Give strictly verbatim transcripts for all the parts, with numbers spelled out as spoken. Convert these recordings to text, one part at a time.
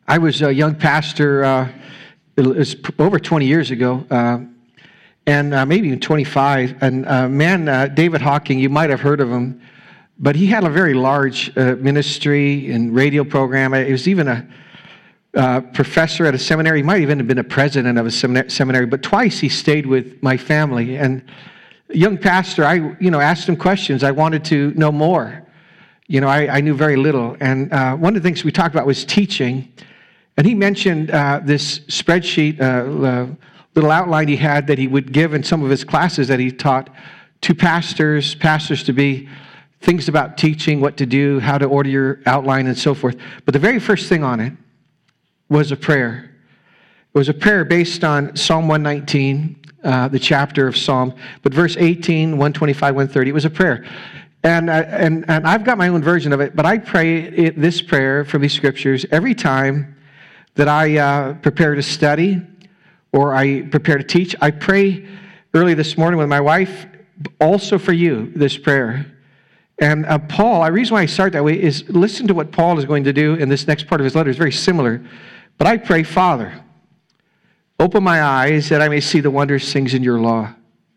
I was a young pastor, uh, it was over twenty years ago, uh, and uh, maybe even twenty-five. And uh, man, uh, David Hawking, you might have heard of him, but he had a very large uh, ministry and radio program. He was even a uh, professor at a seminary. He might even have been a president of a seminary, but twice he stayed with my family. And young pastor, I you know asked him questions. I wanted to know more. You know, I, I knew very little. And uh, one of the things we talked about was teaching. And he mentioned uh, this spreadsheet, uh, uh, little outline he had that he would give in some of his classes that he taught to pastors, pastors to be, things about teaching, what to do, how to order your outline, and so forth. But the very first thing on it was a prayer. It was a prayer based on Psalm one nineteen, uh, the chapter of Psalm, but verse eighteen, one twenty-five, one thirty, it was a prayer. And, uh, and, and I've got my own version of it, but I pray it, this prayer from these scriptures every time that I uh, prepare to study or I prepare to teach. I pray early this morning with my wife, also for you, this prayer. And uh, Paul, the reason why I start that way is listen to what Paul is going to do in this next part of his letter. It's very similar. But I pray, Father, open my eyes that I may see the wondrous things in your law.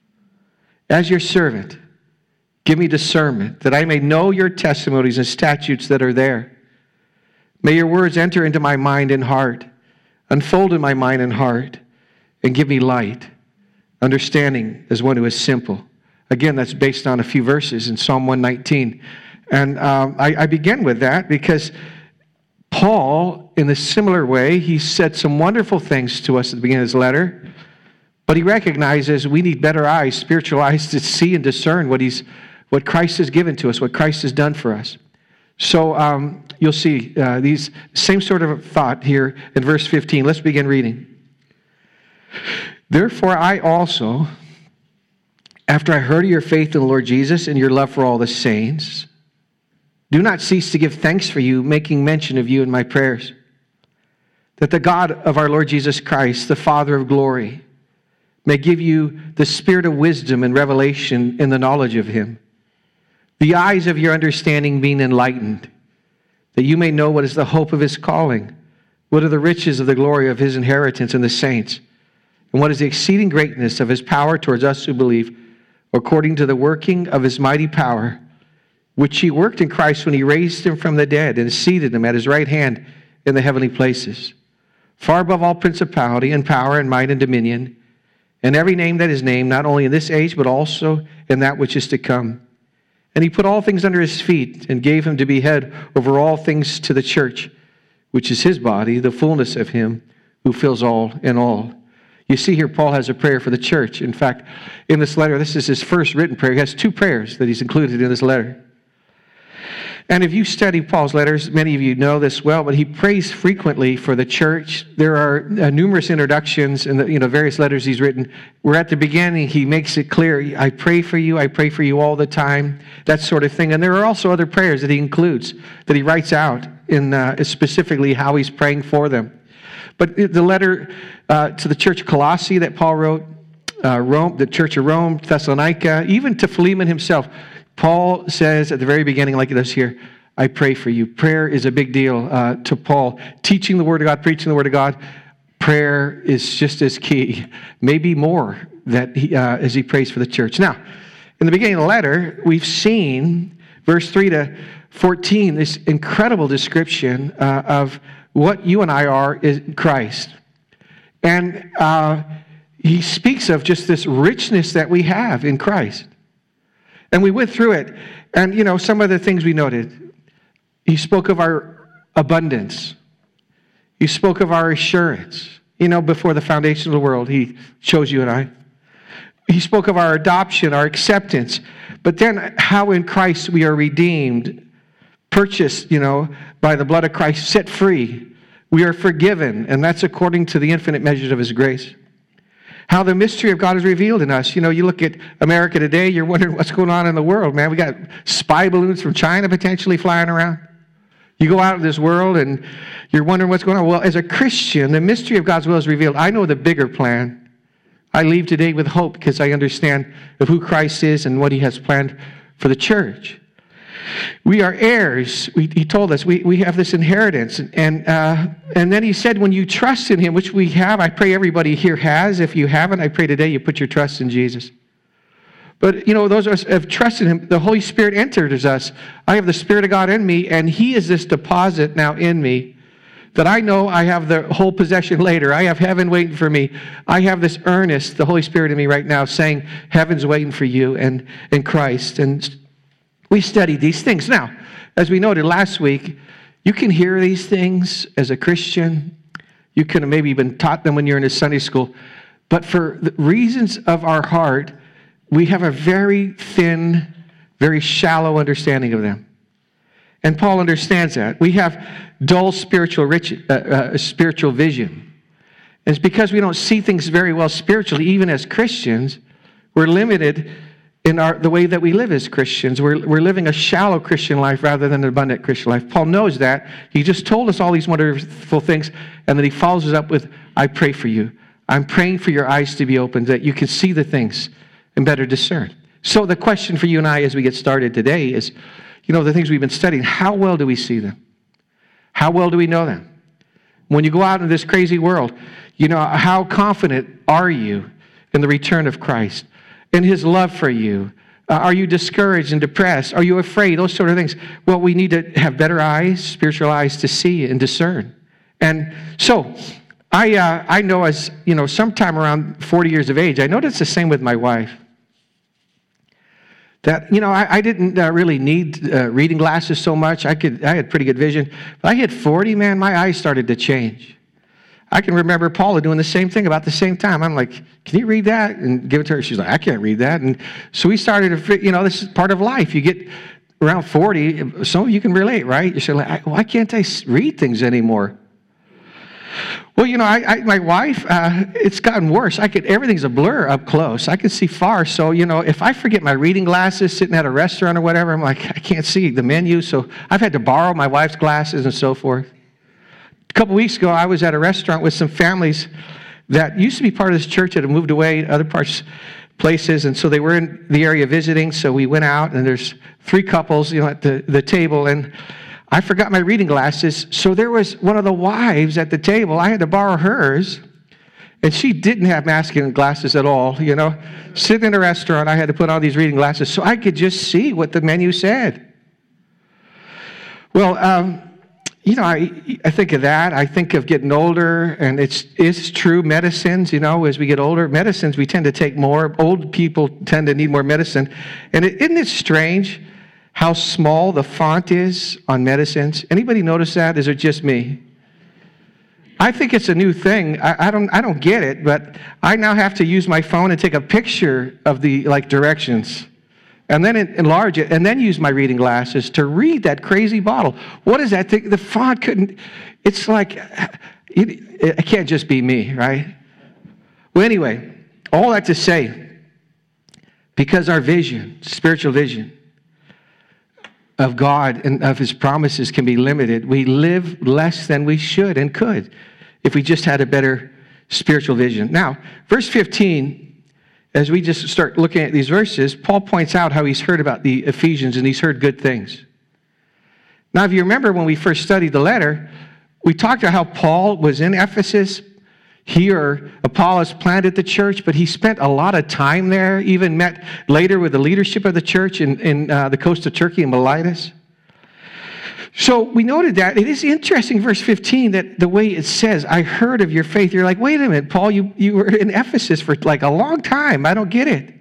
As your servant, give me discernment that I may know your testimonies and statutes that are there. May your words enter into my mind and heart, unfold in my mind and heart, and give me light, understanding as one who is simple. Again, that's based on a few verses in Psalm one nineteen. And um, I, I begin with that because Paul, in a similar way, he said some wonderful things to us at the beginning of his letter, but he recognizes we need better eyes, spiritual eyes, to see and discern what he's, what Christ has given to us, what Christ has done for us. So um, you'll see uh, these same sort of thought here in verse fifteen. Let's begin reading. Therefore I also, after I heard of your faith in the Lord Jesus and your love for all the saints, do not cease to give thanks for you, making mention of you in my prayers, that the God of our Lord Jesus Christ, the Father of glory, may give you the spirit of wisdom and revelation in the knowledge of him, the eyes of your understanding being enlightened, that you may know what is the hope of his calling, what are the riches of the glory of his inheritance in the saints, and what is the exceeding greatness of his power towards us who believe, according to the working of his mighty power, which he worked in Christ when he raised him from the dead and seated him at his right hand in the heavenly places, far above all principality and power and might and dominion, and every name that is named, not only in this age, but also in that which is to come. And he put all things under his feet and gave him to be head over all things to the church, which is his body, the fullness of him who fills all in all. You see here, Paul has a prayer for the church. In fact, in this letter, this is his first written prayer. He has two prayers that he's included in this letter. And if you study Paul's letters, many of you know this well, but he prays frequently for the church. There are uh, numerous introductions in the you know various letters he's written, where at the beginning he makes it clear, I pray for you, I pray for you all the time, that sort of thing. And there are also other prayers that he includes, that he writes out in uh, specifically how he's praying for them. But the letter uh, to the church of Colossae that Paul wrote, uh, Rome, the church of Rome, Thessalonica, even to Philemon himself, Paul says at the very beginning, like it does here, I pray for you. Prayer is a big deal uh, to Paul. Teaching the Word of God, preaching the Word of God, prayer is just as key, maybe more, that he, uh, as he prays for the church. Now, in the beginning of the letter, we've seen verse three to fourteen, this incredible description uh, of what you and I are in Christ. And uh, he speaks of just this richness that we have in Christ. And we went through it. And, you know, some of the things we noted. He spoke of our abundance. He spoke of our assurance. You know, before the foundation of the world, he chose you and I. He spoke of our adoption, our acceptance. But then how in Christ we are redeemed, purchased, you know, by the blood of Christ, set free. We are forgiven, and that's according to the infinite measures of his grace. How the mystery of God is revealed in us. You know, you look at America today, you're wondering what's going on in the world, man. We got spy balloons from China potentially flying around. You go out in this world and you're wondering what's going on. Well, as a Christian, the mystery of God's will is revealed. I know the bigger plan. I leave today with hope because I understand of who Christ is and what he has planned for the church. We are heirs. We, he told us we, we have this inheritance. And, uh, and then he said, when you trust in him, which we have, I pray everybody here has. If you haven't, I pray today you put your trust in Jesus. But, you know, those of us who have trusted him, the Holy Spirit enters us. I have the Spirit of God in me, and he is this deposit now in me that I know I have the whole possession later. I have heaven waiting for me. I have this earnest, the Holy Spirit in me right now saying, heaven's waiting for you and in Christ. And we studied these things. Now, as we noted last week, you can hear these things as a Christian. You could have maybe been taught them when you're in a Sunday school. But for the reasons of our heart, we have a very thin, very shallow understanding of them. And Paul understands that. We have dull spiritual rich, uh, uh, spiritual vision. And it's because we don't see things very well spiritually, even as Christians. We're limited in our the way that we live as Christians. We're, we're living a shallow Christian life rather than an abundant Christian life. Paul knows that. He just told us all these wonderful things, and then he follows us up with, I pray for you. I'm praying for your eyes to be opened, that you can see the things and better discern. So the question for you and I as we get started today is, you know, the things we've been studying, how well do we see them? How well do we know them? When you go out in this crazy world, you know, how confident are you in the return of Christ, in his love for you? Uh, are you discouraged and depressed? Are you afraid? Those sort of things. Well, we need to have better eyes, spiritual eyes to see and discern. And so I uh, I know as, you know, sometime around forty years of age, I noticed the same with my wife. That, you know, I, I didn't uh, really need uh, reading glasses so much. I could, I had pretty good vision. But I hit forty, man, my eyes started to change. I can remember Paula doing the same thing about the same time. I'm like, can you read that? And give it to her. She's like, I can't read that. And so we started to, you know, this is part of life. You get around forty, some of you can relate, right? You're like, why can't I read things anymore? Well, you know, I, I, my wife, uh, it's gotten worse. I could, everything's a blur up close. I can see far. So, you know, if I forget my reading glasses sitting at a restaurant or whatever, I'm like, I can't see the menu. So I've had to borrow my wife's glasses and so forth. A couple weeks ago, I was at a restaurant with some families that used to be part of this church that had moved away to other parts, places. And so they were in the area visiting. So we went out, and there's three couples, you know, at the, the table. And I forgot my reading glasses, so there was one of the wives at the table. I had to borrow hers, and she didn't have masking glasses at all, you know. Sitting in a restaurant, I had to put on these reading glasses so I could just see what the menu said. Well, um, you know, I I think of that. I think of getting older, and it's, it's true, medicines, you know, as we get older, medicines we tend to take more. Old people tend to need more medicine. And it, isn't it strange how small the font is on medicines? Anybody notice that? Is it just me? I think it's a new thing. I, I don't I don't get it, but I now have to use my phone and take a picture of the like directions and then enlarge it and then use my reading glasses to read that crazy bottle. What is that thing? The font couldn't, it's like, it, it can't just be me, right? Well, anyway, all that to say, because our vision, spiritual vision, of God and of his promises can be limited, we live less than we should and could if we just had a better spiritual vision. Now, verse fifteen, as we just start looking at these verses, Paul points out how he's heard about the Ephesians and he's heard good things. Now, if you remember when we first studied the letter, we talked about how Paul was in Ephesus. He or Apollos planted the church, but he spent a lot of time there, even met later with the leadership of the church in, in uh, the coast of Turkey in Miletus. So we noted that. It is interesting, verse fifteen, that the way it says, I heard of your faith. You're like, wait a minute, Paul, you, you were in Ephesus for like a long time. I don't get it.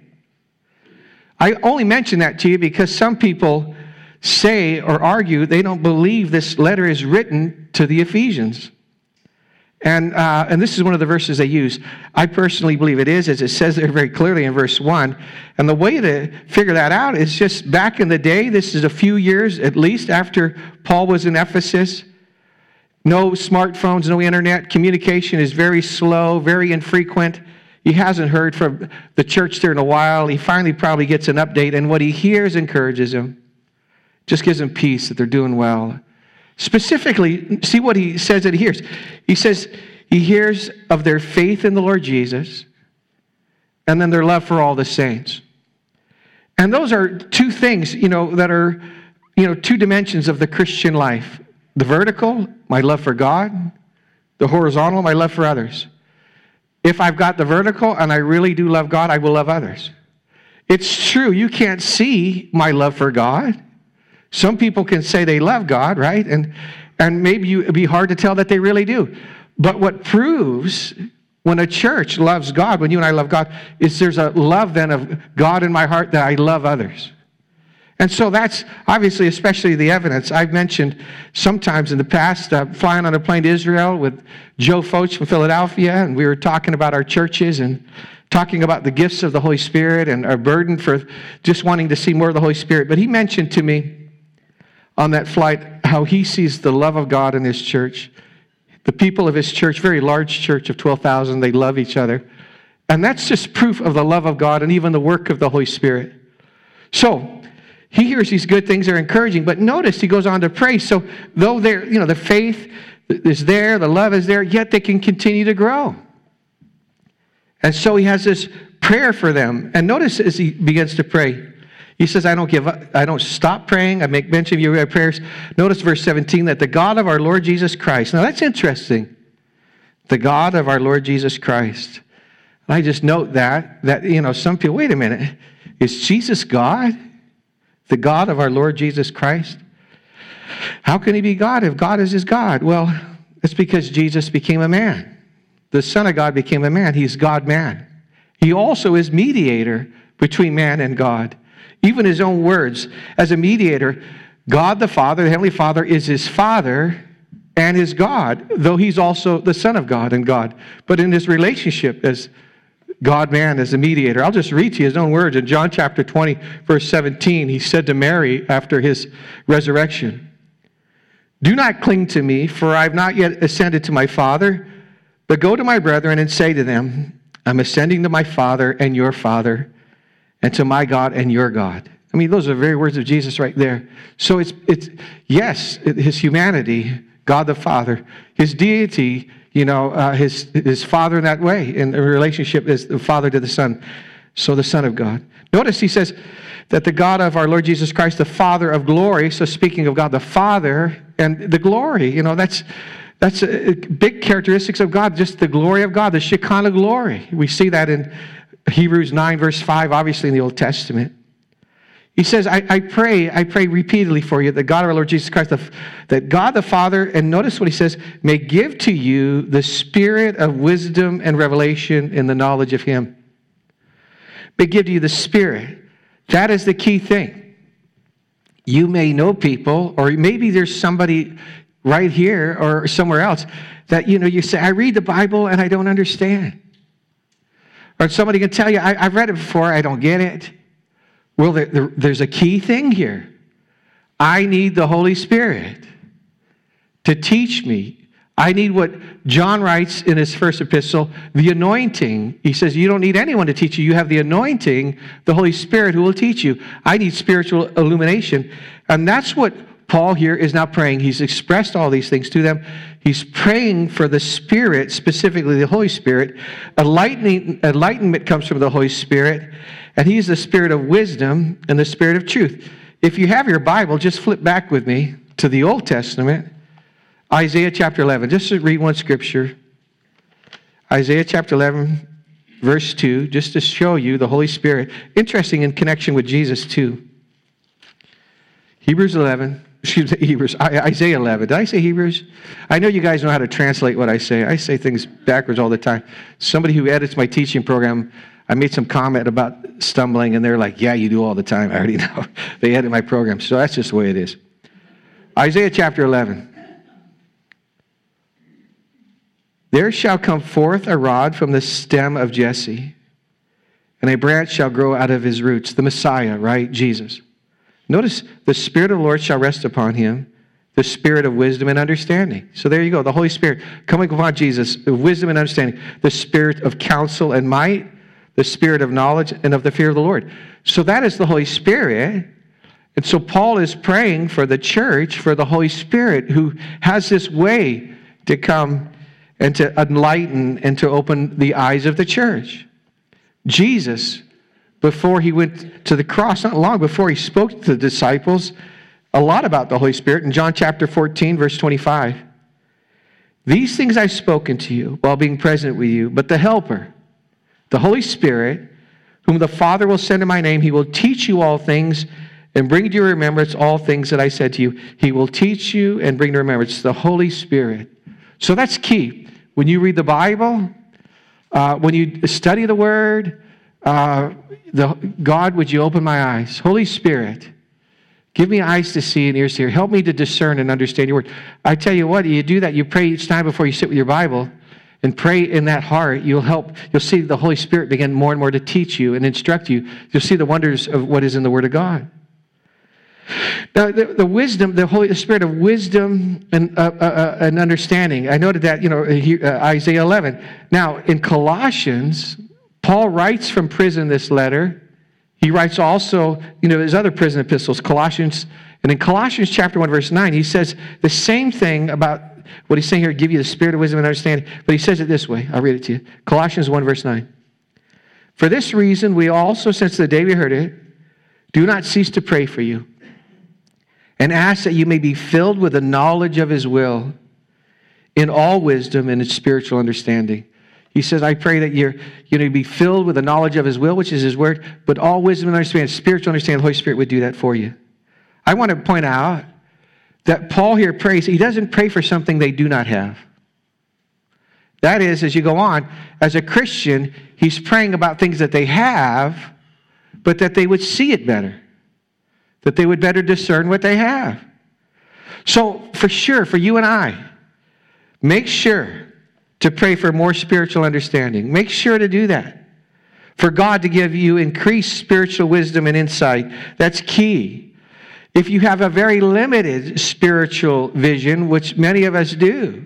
I only mention that to you because some people say or argue they don't believe this letter is written to the Ephesians. And uh, and this is one of the verses they use. I personally believe it is, as it says there very clearly in verse one. And the way to figure that out is just back in the day, this is a few years at least after Paul was in Ephesus. No smartphones, no internet. Communication is very slow, very infrequent. He hasn't heard from the church there in a while. He finally probably gets an update, and what he hears encourages him. Just gives him peace that they're doing well. Specifically, see what he says that he hears. He says he hears of their faith in the Lord Jesus and then their love for all the saints. And those are two things, you know, that are you know, two dimensions of the Christian life. The vertical, my love for God. The horizontal, my love for others. If I've got the vertical and I really do love God, I will love others. It's true, you can't see my love for God. Some people can say they love God, right? And, and maybe you, it'd be hard to tell that they really do. But what proves when a church loves God, when you and I love God, is there's a love then of God in my heart that I love others. And so that's obviously, especially the evidence. I've mentioned sometimes in the past, uh, flying on a plane to Israel with Joe Focht from Philadelphia, and we were talking about our churches and talking about the gifts of the Holy Spirit and our burden for just wanting to see more of the Holy Spirit. But he mentioned to me on that flight how he sees the love of God in his church. The people of his church, very large church of twelve thousand, they love each other. And that's just proof of the love of God and even the work of the Holy Spirit. So, he hears these good things, they're encouraging, but notice he goes on to pray. So though they're, you know, the faith is there, the love is there, yet they can continue to grow. And so he has this prayer for them. And notice as he begins to pray, he says, I don't give up, I don't stop praying, I make mention of your prayers. Notice verse seventeen, that the God of our Lord Jesus Christ. Now that's interesting. The God of our Lord Jesus Christ. And I just note that, that, you know, some people, wait a minute, is Jesus God? The God of our Lord Jesus Christ? How can he be God if God is his God? Well, it's because Jesus became a man. The Son of God became a man. He's God-man. He also is mediator between man and God. Even his own words, as a mediator, God the Father, the Heavenly Father, is his Father and his God, though he's also the Son of God and God. But in his relationship as God-man, as a mediator. I'll just read to you his own words. In John chapter twenty, verse seventeen, he said to Mary after his resurrection, do not cling to me, for I have not yet ascended to my Father, but go to my brethren and say to them, I'm ascending to my Father and your Father, and to my God and your God. I mean, those are the very words of Jesus right there. So it's, it's yes, his humanity, God the Father, his deity, you know, uh, his, his Father in that way, in a relationship as the Father to the Son, so the Son of God. Notice he says that the God of our Lord Jesus Christ, the Father of glory, so speaking of God the Father and the glory, you know, that's that's a, a big characteristics of God, just the glory of God, the Shekinah glory. We see that in Hebrews nine, verse five, obviously in the Old Testament. He says, I, I pray, I pray repeatedly for you that God our Lord Jesus Christ, the, that God the Father, and notice what he says, may give to you the spirit of wisdom and revelation in the knowledge of him. May give to you the Spirit. That is the key thing. You may know people, or maybe there's somebody right here or somewhere else that, you know, you say, I read the Bible and I don't understand. Or somebody can tell you, I, I've read it before, I don't get it. Well, there, there, there's a key thing here. I need the Holy Spirit to teach me. I need what John writes in his first epistle, the anointing. He says, you don't need anyone to teach you. You have the anointing, the Holy Spirit who will teach you. I need spiritual illumination. And that's what Paul here is now praying. He's expressed all these things to them. He's praying for the Spirit, specifically the Holy Spirit. Enlightening, enlightenment comes from the Holy Spirit. And he's the Spirit of wisdom and the Spirit of truth. If you have your Bible, just flip back with me to the Old Testament. Isaiah chapter eleven. Just to read one scripture. Isaiah chapter eleven, verse two, just to show you the Holy Spirit. Interesting in connection with Jesus too. Hebrews eleven, excuse me, Hebrews, Isaiah eleven. Did I say Hebrews? I know you guys know how to translate what I say. I say things backwards all the time. Somebody who edits my teaching program, I made some comment about stumbling, and they're like, yeah, you do all the time. I already know. They edit my program, so that's just the way it is. Isaiah chapter eleven. There shall come forth a rod from the stem of Jesse, and a branch shall grow out of his roots. The Messiah, right? Jesus. Notice, the Spirit of the Lord shall rest upon him, the Spirit of wisdom and understanding. So there you go, the Holy Spirit coming upon Jesus, wisdom and understanding. The Spirit of counsel and might, the Spirit of knowledge and of the fear of the Lord. So that is the Holy Spirit. And so Paul is praying for the church, for the Holy Spirit, who has this way to come and to enlighten and to open the eyes of the church. Jesus, before he went to the cross, not long before he spoke to the disciples, a lot about the Holy Spirit in John chapter fourteen, verse twenty-five. These things I've spoken to you while being present with you, but the Helper, the Holy Spirit, whom the Father will send in my name, he will teach you all things and bring to your remembrance all things that I said to you. He will teach you and bring to remembrance the Holy Spirit. So that's key. When you read the Bible, uh, when you study the Word, uh, the, God, would you open my eyes? Holy Spirit, give me eyes to see and ears to hear. Help me to discern and understand your word. I tell you what, you do that, you pray each time before you sit with your Bible and pray in that heart, you'll help, you'll see the Holy Spirit begin more and more to teach you and instruct you. You'll see the wonders of what is in the Word of God. Now, the, the wisdom, the Holy the Spirit of wisdom and, uh, uh, uh, and understanding. I noted that, you know, uh, Isaiah eleven. Now, in Colossians, Paul writes from prison this letter. He writes also, you know, his other prison epistles, Colossians. And in Colossians chapter one, verse nine, he says the same thing about what he's saying here, give you the spirit of wisdom and understanding. But he says it this way. I'll read it to you. Colossians one, verse nine. For this reason, we also, since the day we heard it, do not cease to pray for you and ask that you may be filled with the knowledge of his will in all wisdom and in spiritual understanding. He says, I pray that you're going to be filled with the knowledge of his will, which is his word, but all wisdom and understanding, spiritual understanding, the Holy Spirit would do that for you. I want to point out that Paul here prays, he doesn't pray for something they do not have. That is, as you go on, as a Christian, he's praying about things that they have, but that they would see it better, that they would better discern what they have. So, for sure, for you and I, make sure to pray for more spiritual understanding. Make sure to do that. For God to give you increased spiritual wisdom and insight. That's key. If you have a very limited spiritual vision, which many of us do,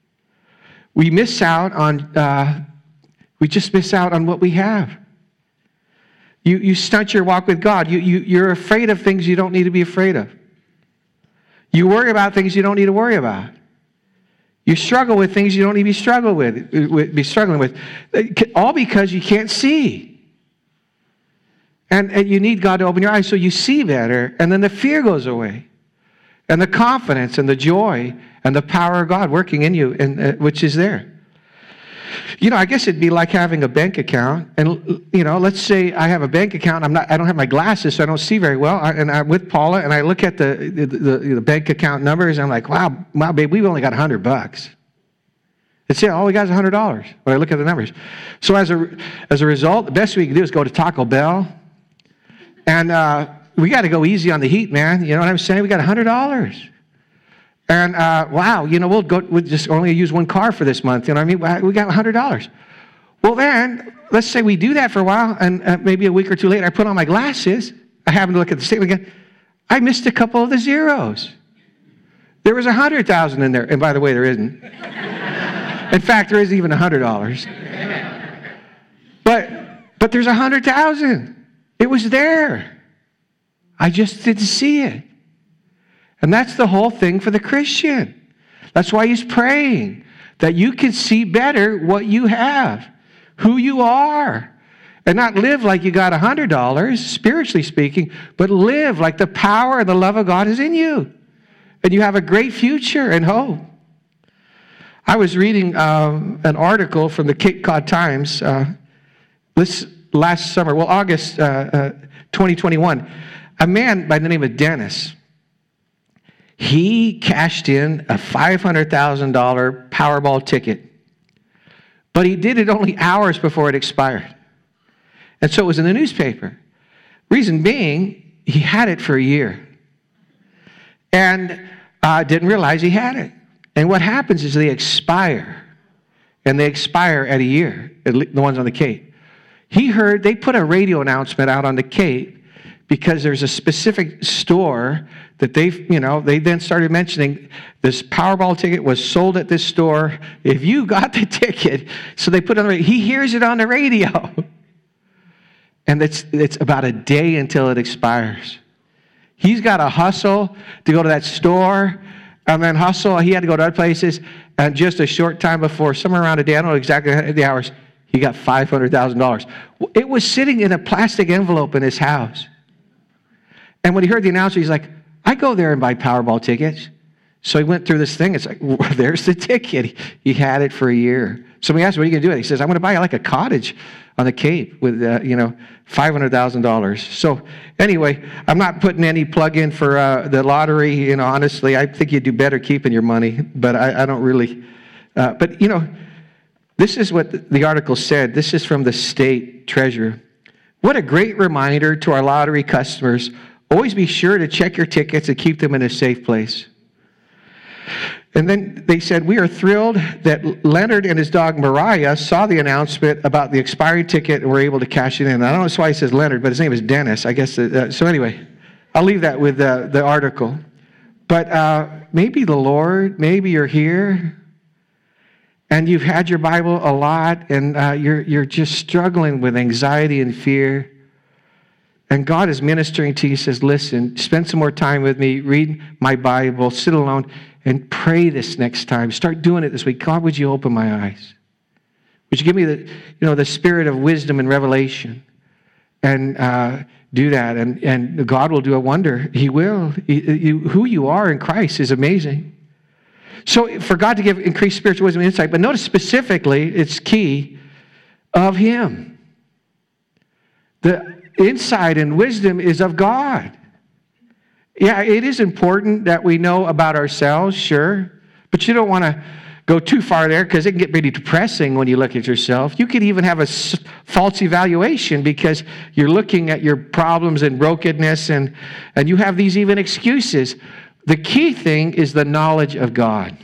we miss out on, uh, we just miss out on what we have. You, you stunt your walk with God. You, you, you're afraid of things you don't need to be afraid of. You worry about things you don't need to worry about. You struggle with things you don't need to be struggle with, be struggling with, all because you can't see. And, and you need God to open your eyes so you see better, and then the fear goes away, and the confidence and the joy and the power of God working in you, and uh, which is there. You know, I guess it'd be like having a bank account, and you know, let's say I have a bank account. I'm not. I don't have my glasses, so I don't see very well. I, and I'm with Paula, and I look at the the, the the bank account numbers, and I'm like, wow, wow, babe, we've only got a hundred bucks. It's it. All we got is a hundred dollars. When I look at the numbers, so as a as a result, the best we can do is go to Taco Bell, and uh, we got to go easy on the heat, man. You know what I'm saying? We got a hundred dollars. And, uh, wow, you know, we'll go, we'll just only use one car for this month. You know what I mean? We got a hundred dollars. Well, then, let's say we do that for a while, and uh, maybe a week or two later, I put on my glasses. I happen to look at the statement again. I missed a couple of the zeros. There was a hundred thousand in there. And by the way, there isn't. In fact, there isn't even a hundred dollars. But, but there's a hundred thousand. It was there. I just didn't see it. And that's the whole thing for the Christian. That's why he's praying, that you can see better what you have, who you are, and not live like you got a hundred dollars, spiritually speaking, but live like the power and the love of God is in you, and you have a great future and hope. I was reading um, an article from the Cape Cod Times uh, this last summer, well, August uh, uh, twenty twenty-one. A man by the name of Dennis, he cashed in a five hundred thousand dollars Powerball ticket, but he did it only hours before it expired. And so it was in the newspaper. Reason being, he had it for a year and uh, didn't realize he had it. And what happens is they expire, and they expire at a year, at least the ones on the Cape. He heard, they put a radio announcement out on the Cape because there's a specific store that they, you know, they then started mentioning this Powerball ticket was sold at this store. If you got the ticket, so they put it on the radio. He hears it on the radio. And it's, it's about a day until it expires. He's got to hustle to go to that store, and then hustle. He had to go to other places. And just a short time before, somewhere around a day, I don't know exactly the hours, he got five hundred thousand dollars. It was sitting in a plastic envelope in his house. And when he heard the announcement, he's like, I go there and buy Powerball tickets. So he went through this thing. It's like, well, there's the ticket. He had it for a year. Somebody asked, what are you going to do? He says, I'm going to buy like a cottage on the Cape with, uh, you know, five hundred thousand dollars. So anyway, I'm not putting any plug in for uh, the lottery. You know, honestly, I think you do better keeping your money, but I, I don't really. Uh, but, you know, this is what the article said. This is from the state treasurer. What a great reminder to our lottery customers. Always be sure to check your tickets and keep them in a safe place. And then they said, we are thrilled that Leonard and his dog Mariah saw the announcement about the expiring ticket and were able to cash it in. I don't know why he says Leonard, but his name is Dennis, I guess. Uh, so anyway, I'll leave that with uh, the article. But uh, maybe the Lord, maybe you're here and you've had your Bible a lot and uh, you're, you're just struggling with anxiety and fear. And God is ministering to you, says, listen, spend some more time with me, read my Bible, sit alone, and pray this next time. Start doing it this week. God, would you open my eyes? Would you give me the, you know, the spirit of wisdom and revelation? And uh, do that. And, and God will do a wonder. He will. He, you, who you are in Christ is amazing. So for God to give increased spiritual wisdom and insight, but notice specifically, it's key, of Him. The insight and wisdom is of God. Yeah, it is important that we know about ourselves, sure, but you don't want to go too far there because it can get pretty depressing when you look at yourself. You could even have a false evaluation because you're looking at your problems and brokenness and, and you have these even excuses. The key thing is the knowledge of God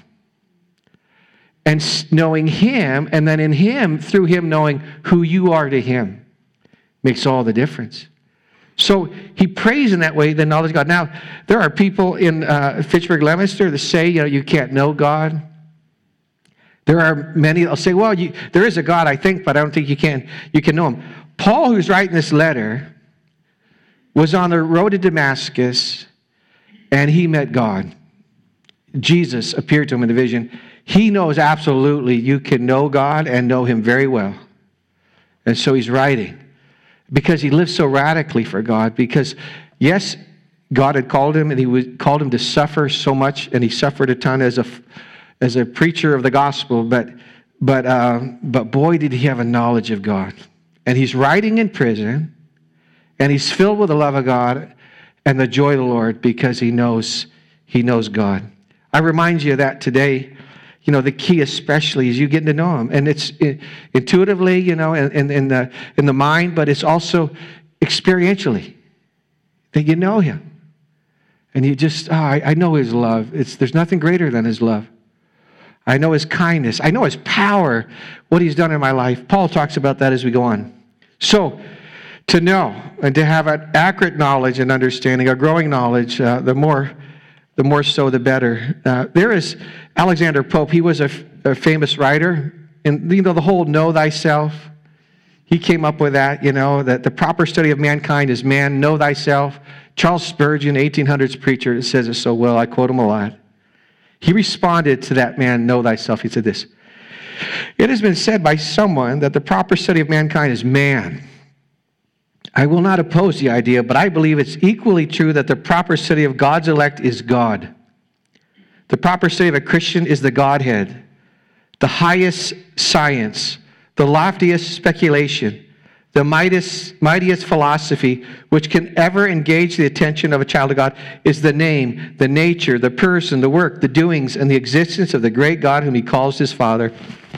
and knowing Him, and then in Him, through Him knowing who you are to Him makes all the difference. So he prays in that way, the knowledge of God. Now, there are people in uh, Fitchburg, Leominster that say, you know, you can't know God. There are many that'll say, well, you, there is a God, I think, but I don't think you can, you can know Him. Paul, who's writing this letter, was on the road to Damascus, and he met God. Jesus appeared to him in a vision. He knows absolutely you can know God and know Him very well. And so he's writing. Because he lived so radically for God. Because, yes, God had called him, and he was, called him to suffer so much, and he suffered a ton as a, as a preacher of the gospel. But, but, uh, but boy, did he have a knowledge of God. And he's writing in prison, and he's filled with the love of God and the joy of the Lord because he knows, he knows God. I remind you of that today. You know, the key especially is you getting to know Him. And it's intuitively, you know, in, in, in, the, in the mind, but it's also experientially that you know Him. And you just, oh, I, I know His love. It's, there's nothing greater than His love. I know His kindness. I know His power, what He's done in my life. Paul talks about that as we go on. So, to know and to have an accurate knowledge and understanding, a growing knowledge, uh, the more... the more so, the better. Uh, there is Alexander Pope. He was a, f- a famous writer. And, you know, the whole know thyself, he came up with that, you know, that the proper study of mankind is man, know thyself. Charles Spurgeon, eighteen hundreds preacher, says it so well. I quote him a lot. He responded to that man, know thyself. He said this, it has been said by someone that the proper study of mankind is man. I will not oppose the idea, but I believe it's equally true that the proper study of God's elect is God. The proper study of a Christian is the Godhead, the highest science, the loftiest speculation, the mightiest, mightiest philosophy which can ever engage the attention of a child of God is the name, the nature, the person, the work, the doings, and the existence of the great God whom He calls His Father.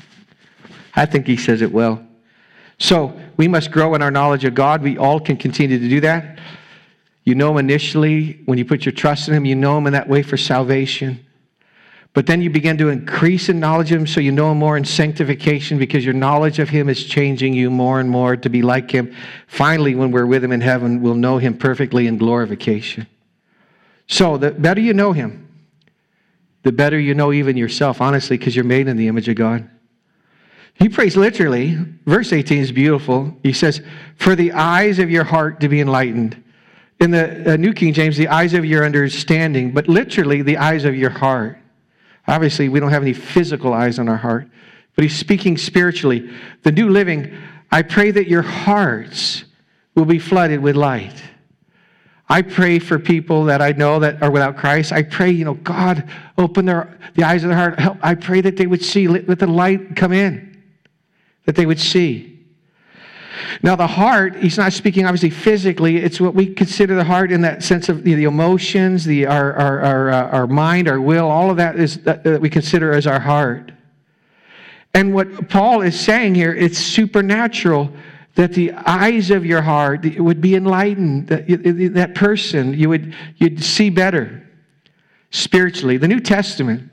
I think he says it well. So we must grow in our knowledge of God. We all can continue to do that. You know Him initially. When you put your trust in Him, you know Him in that way for salvation. But then you begin to increase in knowledge of Him so you know Him more in sanctification because your knowledge of Him is changing you more and more to be like Him. Finally, when we're with Him in heaven, we'll know Him perfectly in glorification. So the better you know Him, the better you know even yourself, honestly, because you're made in the image of God. He prays literally. Verse eighteen is beautiful. He says, for the eyes of your heart to be enlightened. In the uh, New King James, the eyes of your understanding, but literally the eyes of your heart. Obviously, we don't have any physical eyes on our heart, but he's speaking spiritually. The New Living, I pray that your hearts will be flooded with light. I pray for people that I know that are without Christ. I pray, you know, God, open their the eyes of their heart. Help. I pray that they would see, let the light come in, that they would see. Now, the heart, he's not speaking obviously physically. It's what we consider the heart in that sense of the, the emotions, the our our our, uh, our mind, our will. All of that is that, that we consider as our heart. And what Paul is saying here, it's supernatural. That the eyes of your heart would be enlightened. That, that person, you would you'd see better spiritually. The New Testament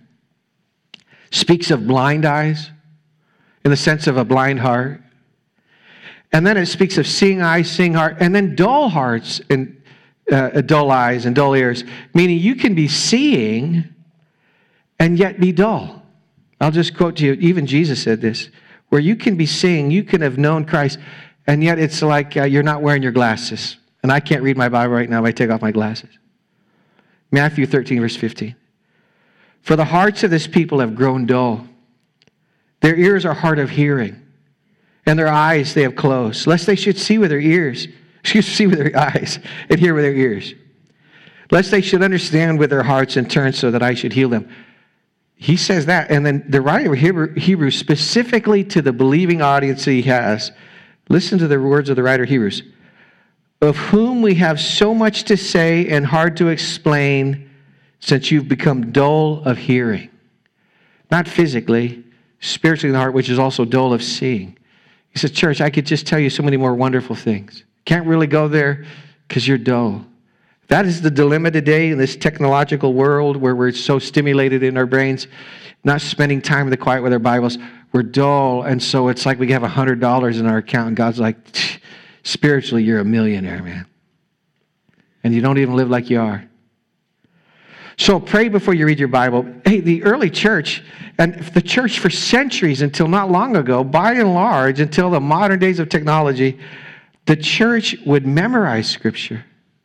speaks of blind eyes in the sense of a blind heart. And then it speaks of seeing eyes, seeing heart, and then dull hearts and uh, dull eyes and dull ears, meaning you can be seeing and yet be dull. I'll just quote to you, even Jesus said this, where you can be seeing, you can have known Christ, and yet it's like uh, you're not wearing your glasses. And I can't read my Bible right now if I take off my glasses. Matthew thirteen, verse fifteen. For the hearts of this people have grown dull. Their ears are hard of hearing, and their eyes they have closed, lest they should see with their ears, excuse me, see with their eyes, and hear with their ears, lest they should understand with their hearts and turn so that I should heal them. He says that, and then the writer of Hebrew, Hebrews, specifically to the believing audience that he has, listen to the words of the writer of Hebrews, of whom we have so much to say and hard to explain, since you've become dull of hearing. Not physically, spiritually in the heart, which is also dull of seeing. He says, church, I could just tell you so many more wonderful things. Can't really go there because you're dull. That is the dilemma today in this technological world where we're so stimulated in our brains, not spending time in the quiet with our Bibles. We're dull, and so it's like we have one hundred dollars in our account, and God's like, spiritually, you're a millionaire, man. And you don't even live like you are. So pray before you read your Bible. Hey, the early church, and the church for centuries until not long ago, by and large, until the modern days of technology, the church would memorize Scripture.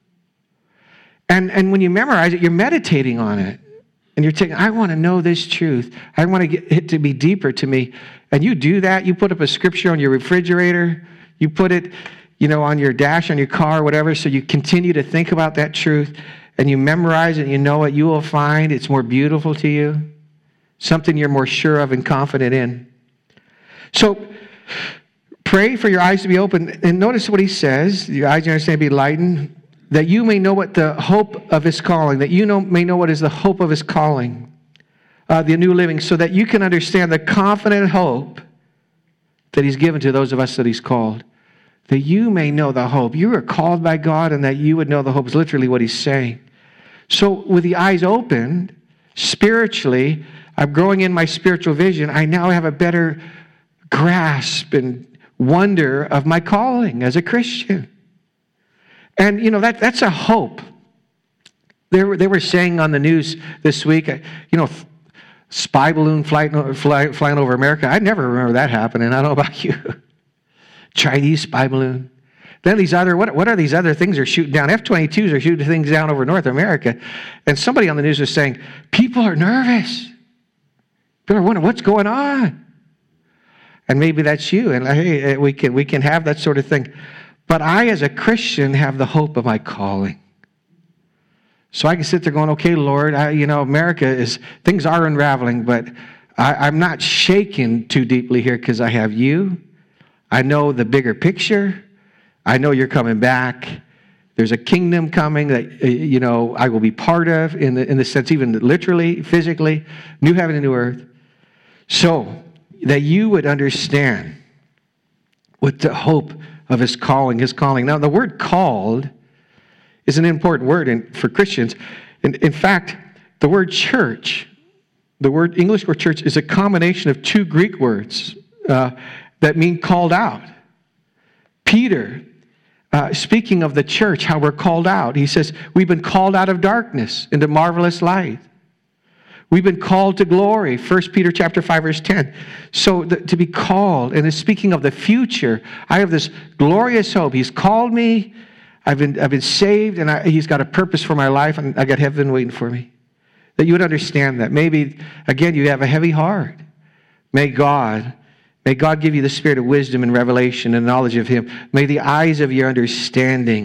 And, and when you memorize it, you're meditating on it. And you're taking, I want to know this truth. I want to get it to be deeper to me. And you do that. You put up a scripture on your refrigerator. You put it, you know, on your dash, on your car, whatever. So you continue to think about that truth. And you memorize it and you know what you will find. It's more beautiful to you. Something you're more sure of and confident in. So pray for your eyes to be open. And notice what he says. Your eyes, you understand, be lightened. That you may know what the hope of his calling, that you know, may know what is the hope of his calling, uh, the new living, so that you can understand the confident hope that he's given to those of us that he's called. That you may know the hope. You are called by God, and that you would know the hope is literally what he's saying. So with the eyes opened, spiritually, I'm growing in my spiritual vision. I now have a better grasp and wonder of my calling as a Christian. And, you know, that that's a hope. They were, they were saying on the news this week, you know, spy balloon flight, fly, flying over America. I never remember that happening. I don't know about you. Chinese spy balloon. Then these other, what, what are these other things they're shooting down? F twenty-twos are shooting things down over North America. And somebody on the news was saying, people are nervous. People are wondering, what's going on? And maybe that's you. And hey, we can, we can have that sort of thing. But I, as a Christian, have the hope of my calling. So I can sit there going, okay, Lord, I, you know, America is, things are unraveling, but I, I'm not shaken too deeply here because I have you. I know the bigger picture. I know you're coming back. There's a kingdom coming that, you know, I will be part of in the, in the sense, even literally, physically, new heaven and new earth. So that you would understand what the hope of his calling, his calling. Now, the word called is an important word in, for Christians. In, in fact, the word church, the word English word church, is a combination of two Greek words uh, that mean called out. Peter, uh, speaking of the church, how we're called out, he says, we've been called out of darkness into marvelous light. We've been called to glory, First Peter chapter five, verse ten. So the, to be called, and it's speaking of the future, I have this glorious hope. He's called me, I've been, I've been saved, and I, he's got a purpose for my life, and I got heaven waiting for me. That you would understand that. Maybe, again, you have a heavy heart. May God, may God give you the spirit of wisdom and revelation and knowledge of him. May the eyes of your understanding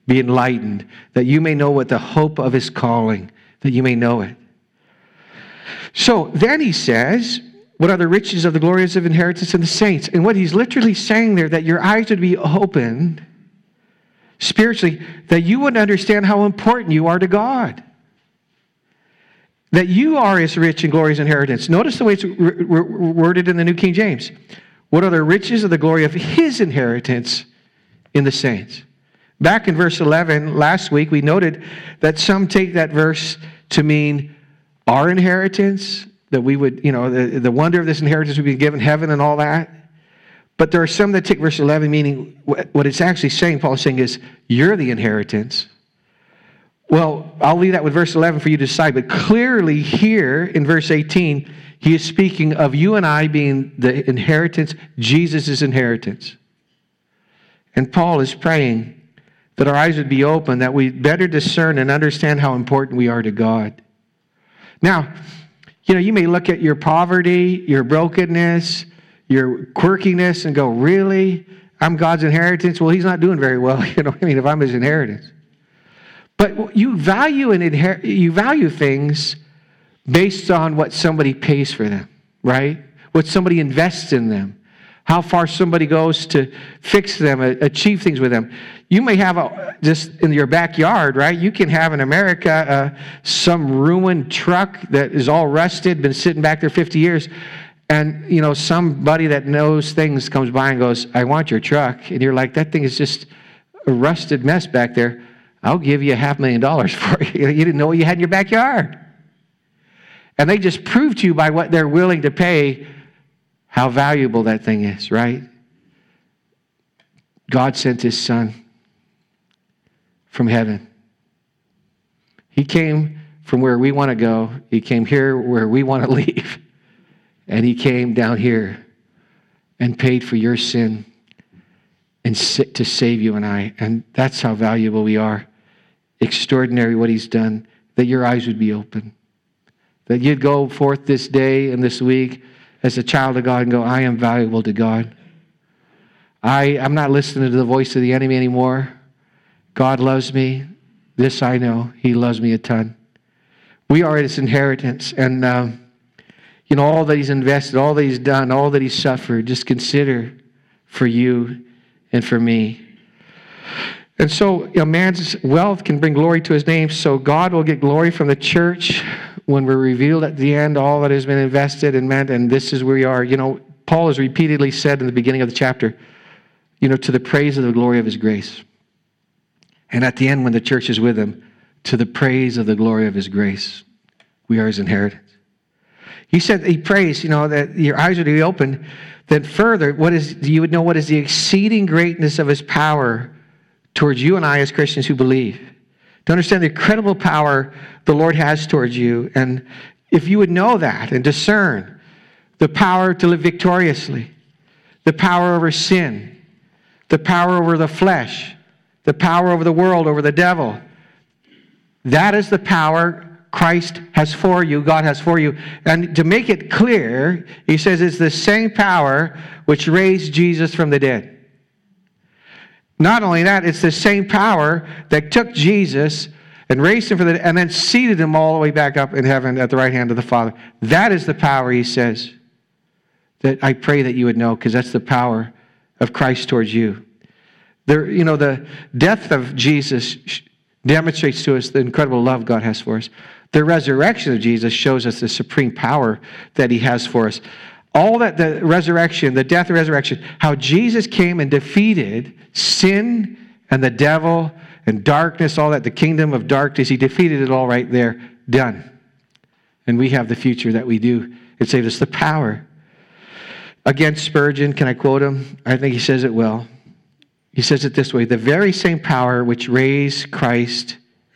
be enlightened, that you may know what the hope of his calling, that you may know it. So then he says, what are the riches of the glories of inheritance in the saints? And what he's literally saying there, that your eyes would be opened spiritually, that you would understand how important you are to God. That you are his rich and glorious inheritance. Notice the way it's worded in the New King James. What are the riches of the glory of his inheritance in the saints? Back in verse eleven, last week, we noted that some take that verse to mean our inheritance, that we would, you know, the, the wonder of this inheritance would be given heaven and all that. But there are some that take verse eleven, meaning what it's actually saying, Paul is saying is, you're the inheritance. Well, I'll leave that with verse eleven for you to decide. But clearly here in verse eighteen, he is speaking of you and I being the inheritance, Jesus' inheritance. And Paul is praying that our eyes would be open, that we better discern and understand how important we are to God. Now, you know, you may look at your poverty, your brokenness, your quirkiness and go, really? I'm God's inheritance? Well, he's not doing very well, you know what I mean, if I'm his inheritance. But you value and inher- you value things based on what somebody pays for them, right? What somebody invests in them. How far somebody goes to fix them, achieve things with them. You may have a, just in your backyard, right? You can have in America uh, some ruined truck that is all rusted, been sitting back there fifty years. And, you know, somebody that knows things comes by and goes, I want your truck. And you're like, that thing is just a rusted mess back there. I'll give you a half million dollars for it. You didn't know what you had in your backyard. And they just prove to you by what they're willing to pay how valuable that thing is, right? God sent his son from heaven. He came from where we want to go. He came here where we want to leave. And he came down here and paid for your sin and to save you and I. And that's how valuable we are. Extraordinary what he's done, that your eyes would be open. That you'd go forth this day and this week as a child of God and go, I am valuable to God. I, I'm not listening to the voice of the enemy anymore. God loves me. This I know. He loves me a ton. We are his inheritance. And, um, you know, all that he's invested, all that he's done, all that he's suffered, just consider for you and for me. And so a man's wealth can bring glory to his name, so God will get glory from the church when we're revealed at the end all that has been invested and meant, and this is where we are. You know, Paul has repeatedly said in the beginning of the chapter, you know, to the praise of the glory of his grace. And at the end, when the church is with him, to the praise of the glory of his grace. We are his inheritance. He said, he prays, you know, that your eyes would be open. Then further, what is, you would know what is the exceeding greatness of his power towards you and I as Christians who believe. To understand the incredible power the Lord has towards you. And if you would know that and discern the power to live victoriously, the power over sin, the power over the flesh, the power over the world, over the devil, that is the power Christ has for you, God has for you. And to make it clear, he says it's the same power which raised Jesus from the dead. Not only that, it's the same power that took Jesus and raised him from the dead and then seated him all the way back up in heaven at the right hand of the Father. That is the power, he says, that I pray that you would know, because that's the power of Christ towards you. There, you know, the death of Jesus demonstrates to us the incredible love God has for us. The resurrection of Jesus shows us the supreme power that he has for us. All that, the resurrection, the death and resurrection, how Jesus came and defeated sin and the devil and darkness, all that, the kingdom of darkness, he defeated it all right there, done. And we have the future that we do. It saved us the power. Against Spurgeon, can I quote him? I think he says it well. He says it this way: the very same power which raised Christ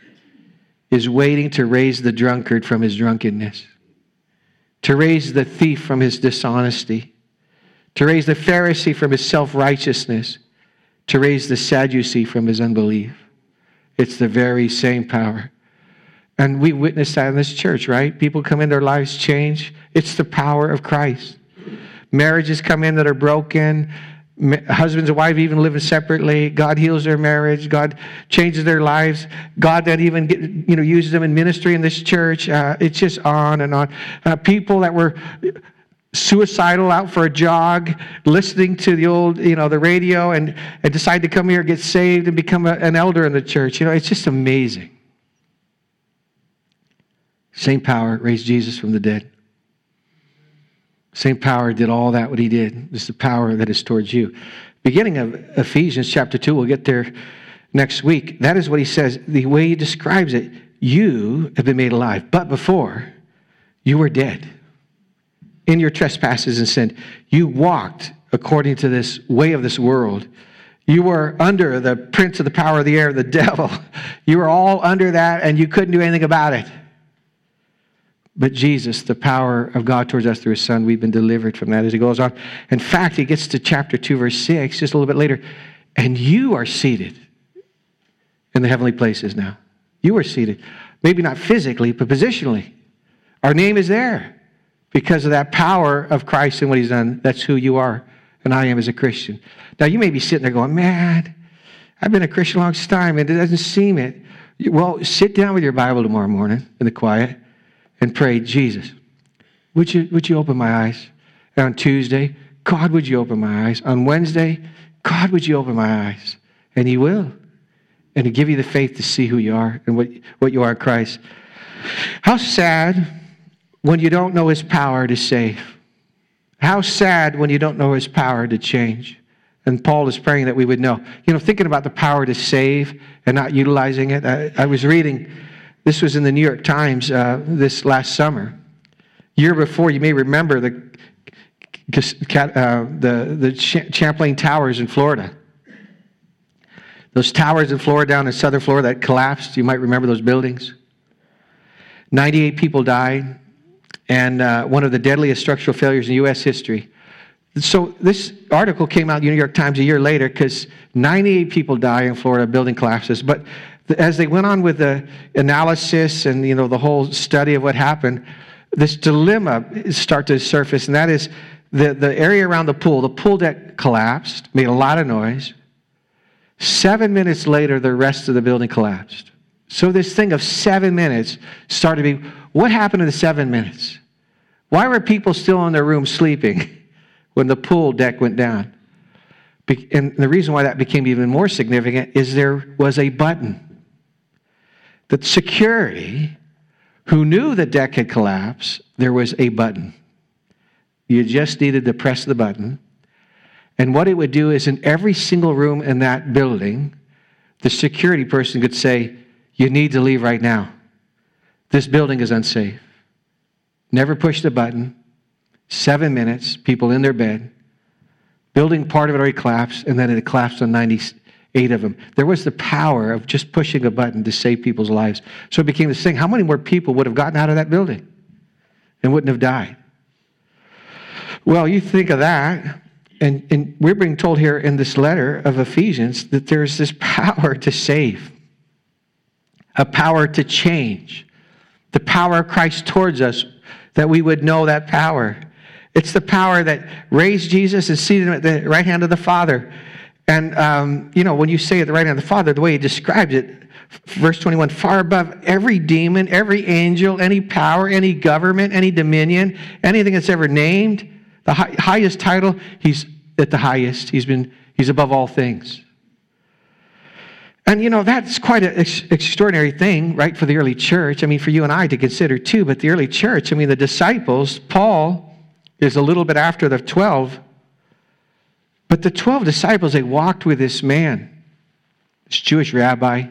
is waiting to raise the drunkard from his drunkenness, to raise the thief from his dishonesty, to raise the Pharisee from his self-righteousness, to raise the Sadducee from his unbelief. It's the very same power. And we witness that in this church, right? People come in, their lives change. It's the power of Christ. Marriages come in that are broken. husbands and wives even living separately. God heals their marriage. God changes their lives. God that even get, you know uses them in ministry in this church. Uh, it's just on and on. Uh, people that were suicidal, out for a jog, listening to the old, you know, the radio, and, and decide to come here, get saved, and become a, an elder in the church. You know, it's just amazing. Same power raised Jesus from the dead. Same power did all that what he did. It's the power that is towards you. Beginning of Ephesians chapter two, we'll get there next week. That is what he says. The way he describes it, you have been made alive. But before, you were dead in your trespasses and sin. You walked according to this way of this world. You were under the prince of the power of the air, the devil. You were all under that, and you couldn't do anything about it. But Jesus, the power of God towards us through his Son, we've been delivered from that as he goes on. In fact, he gets to chapter two, verse six, just a little bit later, and you are seated in the heavenly places now. You are seated. Maybe not physically, but positionally. Our name is there because of that power of Christ and what he's done. That's who you are, and I am as a Christian. Now, you may be sitting there going, man, I've been a Christian a long time, and it doesn't seem it. Well, sit down with your Bible tomorrow morning in the quiet and pray, Jesus, would you, would you open my eyes? And on Tuesday, God, would you open my eyes? On Wednesday, God, would you open my eyes? And he will. And he'll give you the faith to see who you are and what, what you are in Christ. How sad when you don't know his power to save. How sad when you don't know his power to change. And Paul is praying that we would know. You know, thinking about the power to save and not utilizing it. I, I was reading, this was in the New York Times uh, this last summer. Year before, you may remember the uh, the, the Champlain Towers in Florida. Those towers in Florida, down in southern Florida, that collapsed. You might remember those buildings. ninety-eight people died, and uh, one of the deadliest structural failures in U S history. So this article came out in the New York Times a year later because ninety-eight people die in Florida, building collapses. But as they went on with the analysis and you know the whole study of what happened, this dilemma started to surface, and that is the, the area around the pool. The pool deck collapsed, made a lot of noise. Seven minutes later, the rest of the building collapsed. So this thing of seven minutes started to be, what happened in the seven minutes? Why were people still in their room sleeping when the pool deck went down? And the reason why that became even more significant is there was a button. That security, who knew the deck had collapsed, there was a button. You just needed to press the button. And what it would do is in every single room in that building, the security person could say, you need to leave right now. This building is unsafe. Never push the button. Seven minutes, people in their bed. Building part of it already collapsed, and then it collapsed on ninety-eight of them. There was the power of just pushing a button to save people's lives. So it became this thing. How many more people would have gotten out of that building and wouldn't have died? Well, you think of that, and, and we're being told here in this letter of Ephesians that there's this power to save, a power to change, the power of Christ towards us, that we would know that power. It's the power that raised Jesus and seated him at the right hand of the Father. And, um, you know, when you say at the right hand of the Father, the way he describes it, verse twenty-one, far above every demon, every angel, any power, any government, any dominion, anything that's ever named, the high, highest title, he's at the highest. He's been, he's above all things. And, you know, that's quite an ex- extraordinary thing, right, for the early church. I mean, for you and I to consider, too. But the early church, I mean, the disciples, Paul is a little bit after the twelve. But the twelve disciples, they walked with this man, this Jewish rabbi.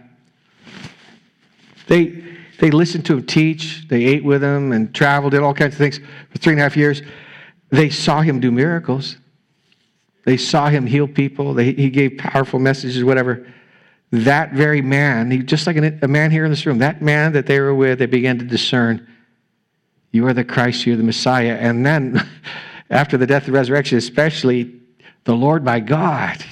They, they listened to him teach. They ate with him and traveled, did all kinds of things for three and a half years. They saw him do miracles. They saw him heal people. They, he gave powerful messages, whatever. That very man, he, just like a man here in this room, that man that they were with, they began to discern, you are the Christ, you are the Messiah. And then, after the death and resurrection, especially, the Lord by God.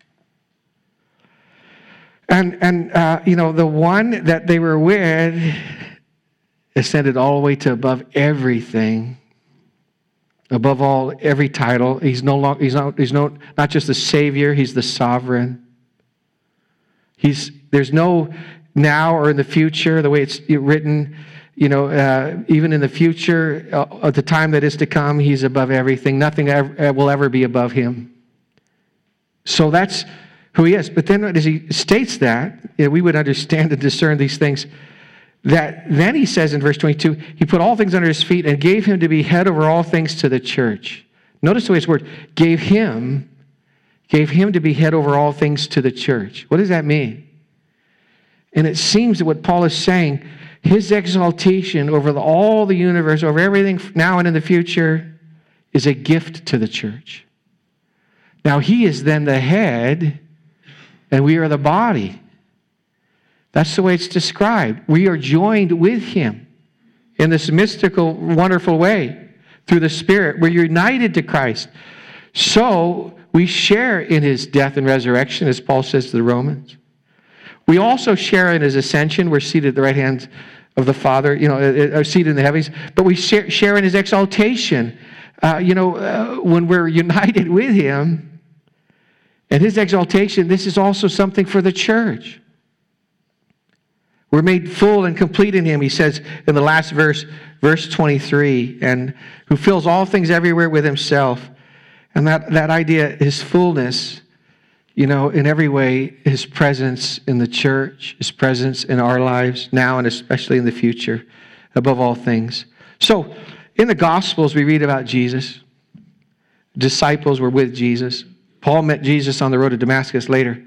And, and uh, you know, the one that they were with ascended all the way to above everything. Above all, every title. He's no longer, he's not, he's no, not just the Savior, he's the sovereign. He's, there's no now or in the future, the way it's written, you know, uh, even in the future, uh, at the time that is to come, he's above everything. Nothing ever, will ever be above him. So that's who he is. But then as he states that, you know, we would understand and discern these things. That then he says in verse twenty-two, he put all things under his feet and gave him to be head over all things to the church. Notice the way his word, gave him, gave him to be head over all things to the church. What does that mean? And it seems that what Paul is saying, his exaltation over the, all the universe, over everything now and in the future, is a gift to the church. Now he is then the head, and we are the body. That's the way it's described. We are joined with him in this mystical, wonderful way through the Spirit. We're united to Christ. So we share in his death and resurrection, as Paul says to the Romans. We also share in his ascension. We're seated at the right hand of the Father, you know, are seated in the heavens. But we share, share in his exaltation. Uh, you know, uh, when we're united with him and his exaltation, this is also something for the church. We're made full and complete in him, he says in the last verse, verse twenty-three, and who fills all things everywhere with himself. And that, that idea, his fullness, you know, in every way, his presence in the church, his presence in our lives now and especially in the future, above all things. So, in the Gospels, we read about Jesus. Disciples were with Jesus. Paul met Jesus on the road to Damascus later.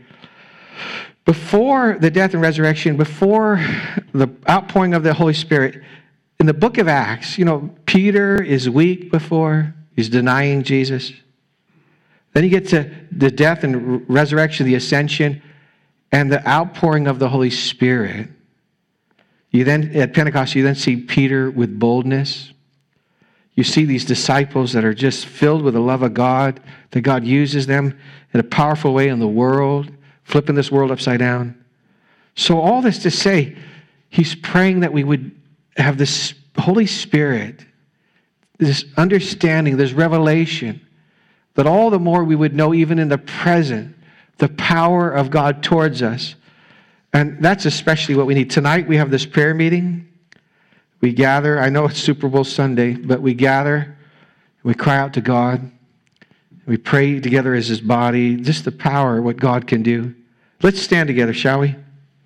Before the death and resurrection, before the outpouring of the Holy Spirit, in the book of Acts, you know, Peter is weak before. He's denying Jesus. Then you get to the death and resurrection, the ascension, and the outpouring of the Holy Spirit. You then, at Pentecost, you then see Peter with boldness. You see these disciples that are just filled with the love of God, that God uses them in a powerful way in the world, flipping this world upside down. So all this to say, he's praying that we would have this Holy Spirit, this understanding, this revelation, that all the more we would know even in the present, the power of God towards us. And that's especially what we need. Tonight we have this prayer meeting. We gather. I know it's Super Bowl Sunday, but we gather and we cry out to God. We pray together as his body, just the power, what God can do. Let's stand together, shall we?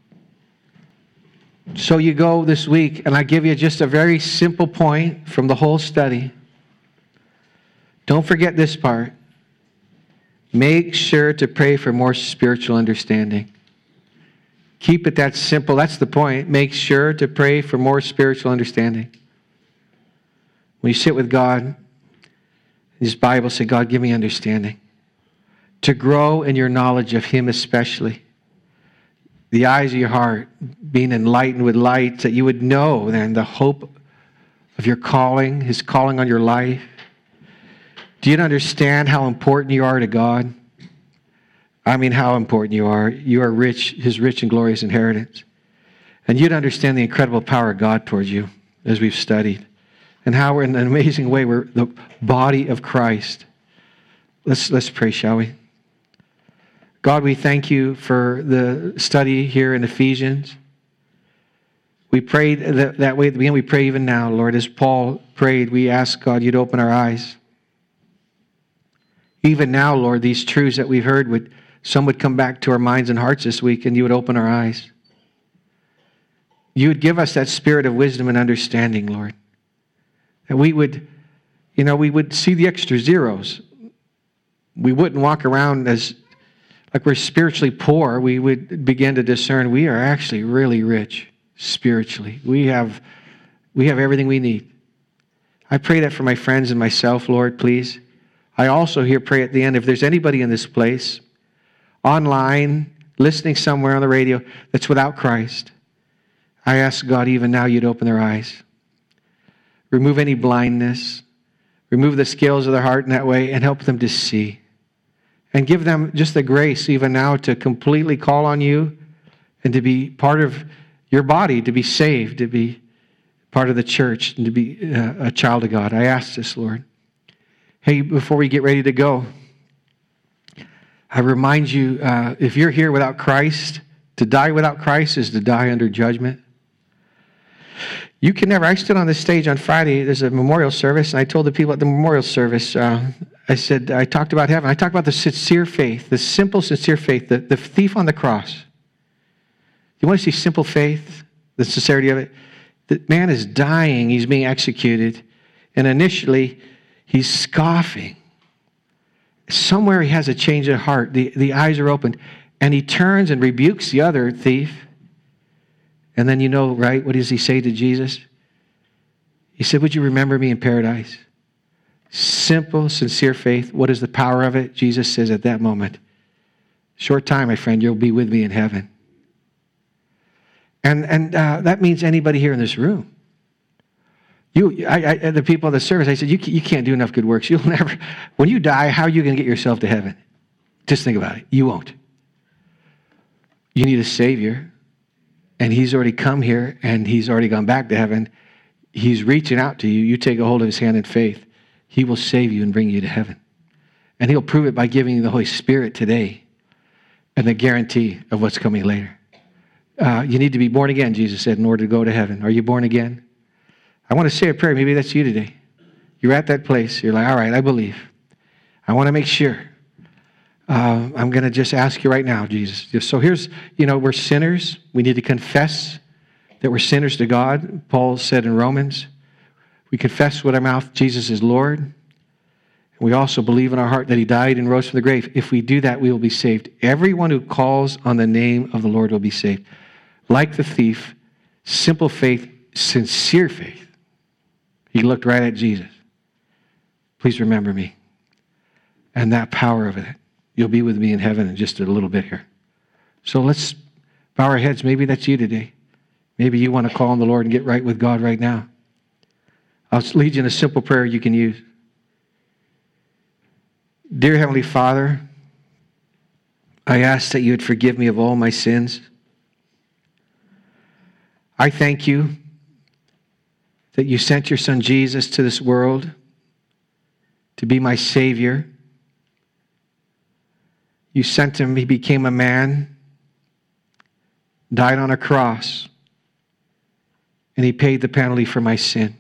So you go this week, and I give you just a very simple point from the whole study. Don't forget this part. Make sure to pray for more spiritual understanding. Keep it that simple. That's the point. Make sure to pray for more spiritual understanding. When you sit with God, his Bible says, God, give me understanding. To grow in your knowledge of him especially. The eyes of your heart being enlightened with light, that you would know then the hope of your calling, his calling on your life. Do you understand how important you are to God? I mean, how important you are. You are rich, his rich and glorious inheritance. And you'd understand the incredible power of God towards you, as we've studied. And how we're in an amazing way, we're the body of Christ. Let's, let's pray, shall we? God, we thank you for the study here in Ephesians. We prayed that, that way at the beginning. We pray even now, Lord, as Paul prayed, we ask, God, you'd open our eyes. Even now, Lord, these truths that we've heard, would some would come back to our minds and hearts this week, and you would open our eyes. You would give us that spirit of wisdom and understanding, Lord. That we would, you know, we would see the extra zeros. We wouldn't walk around as like we're spiritually poor. We would begin to discern we are actually really rich spiritually. We have, we have everything we need. I pray that for my friends and myself, Lord, please. I also here pray at the end, if there's anybody in this place, online, listening somewhere on the radio, that's without Christ, I ask God even now you'd open their eyes. Remove any blindness. Remove the scales of their heart in that way and help them to see. And give them just the grace even now to completely call on you and to be part of your body, to be saved, to be part of the church, and to be a child of God. I ask this, Lord. Hey, before we get ready to go, I remind you, uh, if you're here without Christ, to die without Christ is to die under judgment. You can never, I stood on this stage on Friday, there's a memorial service, and I told the people at the memorial service, uh, I said, I talked about heaven. I talked about the sincere faith, the simple, sincere faith, the, the thief on the cross. You want to see simple faith, the sincerity of it? The man is dying, he's being executed, and initially, he's scoffing. Somewhere he has a change of heart. The, the eyes are opened. And he turns and rebukes the other thief. And then you know, right, what does he say to Jesus? He said, would you remember me in paradise? Simple, sincere faith. What is the power of it? Jesus says at that moment, short time, my friend, you'll be with me in heaven. And, and uh, that means anybody here in this room. You, I, I, the people of the service, I said, you, you can't do enough good works. You'll never, when you die, how are you going to get yourself to heaven? Just think about it. You won't. You need a Savior, and He's already come here, and He's already gone back to heaven. He's reaching out to you. You take a hold of His hand in faith. He will save you and bring you to heaven. And He'll prove it by giving you the Holy Spirit today and the guarantee of what's coming later. Uh, you need to be born again, Jesus said, in order to go to heaven. Are you born again? I want to say a prayer. Maybe that's you today. You're at that place. You're like, all right, I believe. I want to make sure. Uh, I'm going to just ask you right now, Jesus. So here's, you know, we're sinners. We need to confess that we're sinners to God. Paul said in Romans, we confess with our mouth Jesus is Lord. And we also believe in our heart that He died and rose from the grave. If we do that, we will be saved. Everyone who calls on the name of the Lord will be saved. Like the thief, simple faith, sincere faith. He looked right at Jesus. Please remember me. And that power of it. You'll be with me in heaven in just a little bit here. So let's bow our heads. Maybe that's you today. Maybe you want to call on the Lord and get right with God right now. I'll lead you in a simple prayer you can use. Dear Heavenly Father, I ask that you would forgive me of all my sins. I thank you that you sent your Son Jesus to this world to be my Savior. You sent Him, He became a man, died on a cross, and He paid the penalty for my sin.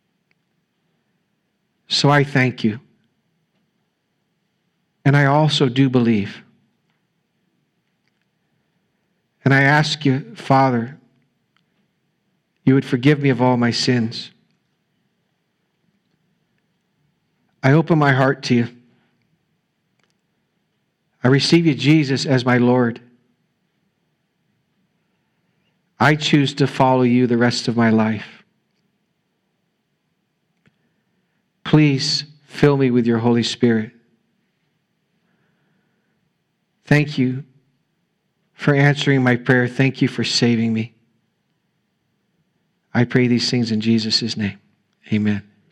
So I thank you. And I also do believe. And I ask you, Father, you would forgive me of all my sins. I open my heart to you. I receive you, Jesus, as my Lord. I choose to follow you the rest of my life. Please fill me with your Holy Spirit. Thank you for answering my prayer. Thank you for saving me. I pray these things in Jesus' name. Amen.